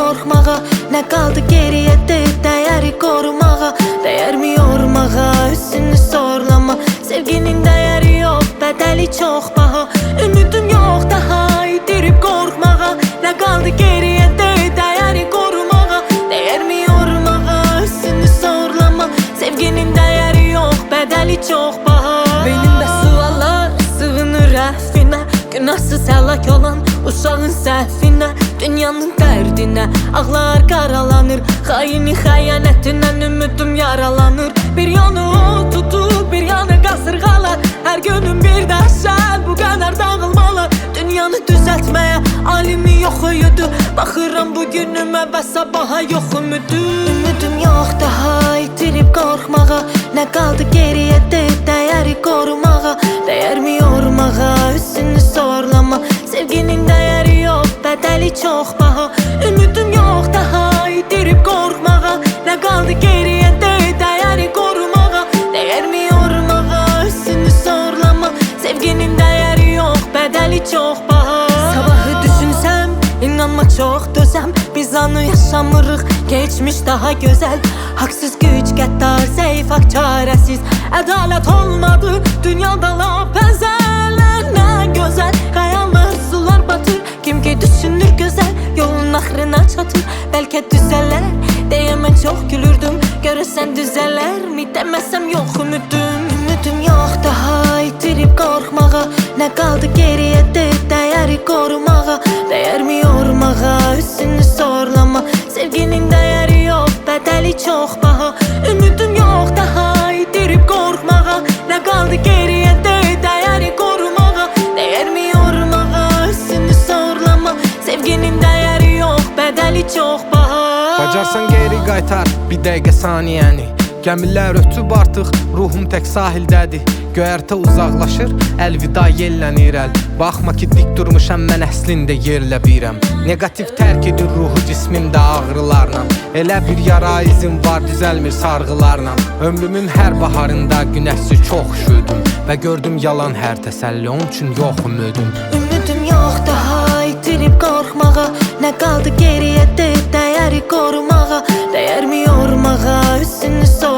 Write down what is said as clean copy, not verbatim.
qorxmağa, nə qaldı geriyə dəyəri qorumağa. Dəyərmi yormağa, üstünü sorlama. Sevginin dəyəri yox, bədəli çox baha. Ümidum yox daha, itirib qorxmağa. Nə qaldı geriyə dəyəri qorumağa. Dəyərmi yormağa, üstünü sorlama. Sevginin dəyəri yox, bədəli çox baha. Beynimdə suallar sığınır rəfinə, günahsız həlak olan uşağın səhvinə, dünyanın dərdinə ağlar qaralanır. Xaini xəyanətindən ümidim yaralanır. Bir yanı o tutur, bir yanı qasırğalar. Hər günüm bir dəhşət, bu qədər dağılmalar. Dünyanı düzəltməyə alimi yox uyudu. Baxıram bu günümə və sabaha yox ümidim. Ümidim yox daha, itirib qorxmağa. Nə qaldı geriyə dəyəri qorumağa. Dəyərmi yormağa, üstünü sorlama. Sevginin dəyəri yox, bədəli çox baha. Ümidim yox daha, itirib qorxmağa. Nə qaldı geriyə dəyəri qorumağa. Dəyərmi yormağa, üstünü sorlama. Sevginin dəyəri yox, bədəli çox baha. Sabahı düşünsəm, inanma çox dözəm. Biz anı yaşamırıq, geçmiş daha gözəl. Haqsız güc qəddar, zəif haq çarəsiz. Ədalət olmadı, dünyada lap əzələr. Nə gözəl, xəyallar sular batır. Kim ki düşünür gözəl, yolun axırına çatır. Bəlkə düzələr, deyə mən çox gülürdüm. Görəsən düzələrmi, deməsəm yox ümidim. Ümidim yox daha, itirib qorxmağa. Nə qaldı geriyə dəyəri qorumağa. Dəyərmi yormağa, üstünü sorlama. Sevginin dəyəri yox, bədəli çox baha. Ümidim yox daha, itirib qorxmağa. Nə qaldı geriyə dəyəri qorumağa. Dəyərmi yormağa, üstünü sorlama. Sevginin dəyəri yox, bədəli çox baha. Bacarsan geri qaytar bir dəqiqə saniyəni. Gəmilər ötüb artıq, ruhum tək sahildədir. Göyərtə uzaqlaşır, əlvida yellənir əl. Baxma ki dik durmuşam, mən əslində yerlə birəm. Negativ tərk edir ruhu cismimdə ağrılarla. Elə bir yara izim var, düzəlmir sarğılarla. Ömrümün hər baharında günəşsiz çox üşüdüm. Və gördüm yalan hər təsəlli, onun üçün yox ümidim. Ümidim yox daha, itirib qorxmağa. Nə qaldı geriyə dəyəri qorumağa. Dəyərmi yormağa, üstünü sorlama.